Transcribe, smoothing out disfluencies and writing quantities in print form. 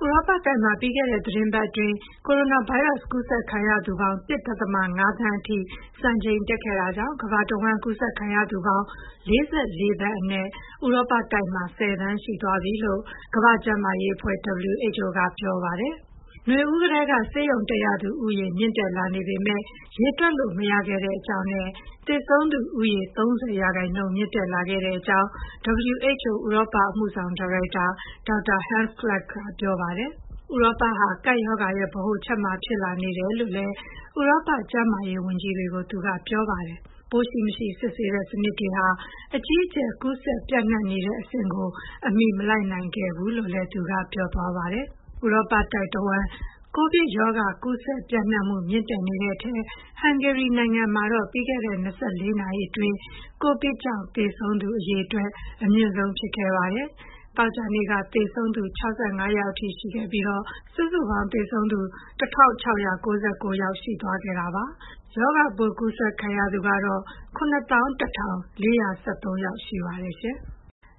ဥရောပတိုက်မှာပြီးခဲ့တဲ့သီတင်းပတ်အတွင်းကိုရိုနာဗိုင်းရပ်စ်ကူးစက်ခံရသူပေါင်း ၁.၅ သန်းအထိစံချိန်တက်ခဲ့တာကြောင့်ကမ္ဘာတဝန်းကူးစက်ခံရသူပေါင်း ၄၄ သန်းအနက်ဥရောပတိုက်မှာ 10 သန်းရှိသွားပြီလို့ကမ္ဘာ့ကျန်းမာရေးအဖွဲ့ WHO ကပြောပါတယ်။နွေဦးကတည်းကဆေးရုံတက်ရသူဦးရေမြင့်တက်လာနေပေမဲ့ရေတွက်လို့မရခဲ့တဲ့အကြောင်းနဲ့သေဆုံးသူဦးရေ 30% မြင့်တက်လာခဲ့တဲ့အကြောင်း WHO ဥရောပအမှုဆောင်ဒါရိုက်တာ Dr. Hans Kluge ကပြောပါတယ်။ဥရောပဟာကပ်ရောဂါရဲ့ဗဟိုချက်မဖြစ်လာနေတယ်လို့လည်းဥရောပကျန်းမာရေးဝန်ကြီးတွေကိုသူကပြောပါတယ်။ပိုးရှိမရှိစစ်ဆေးတဲ့စနစ်တွေဟာအကြီးအကျယ်ကူးစက်ပြန့်နှံ့နေတဲ့အဆင့်ကိုအမီမလိုက်နိုင်ခဲ့ဘူးလို့လည်းသူကပြောသွားပါတယ်။ဥရောပတိုက်တဝန်းကိုဗစ်ရောဂါကူးစက်ပြန့်နှံ့မှုမြင့်တက်နေတဲ့အထက်ဟန်ဂေရီနိုင်ငံမှာတော့ပြီးခဲ့တဲ့24နာရီအတွင်းကိုဗစ်ကြောင့်သေဆုံးသူအရေအတွက်အမြင့်ဆုံးဖြစ်ခဲ့ပါတယ်။သောကြာနေ့ကသေဆုံးသူ65ယောက်အထိရှိခဲ့ပြီးစုစုပေါင်းသေဆုံးသူ1699ယောက်ရှိသွားခဲ့တာပါ။ရောဂါပိုးကူးစက်ခံရသူကတော့ 91,413 ယောက်ရှိပါတယ်ရှင်။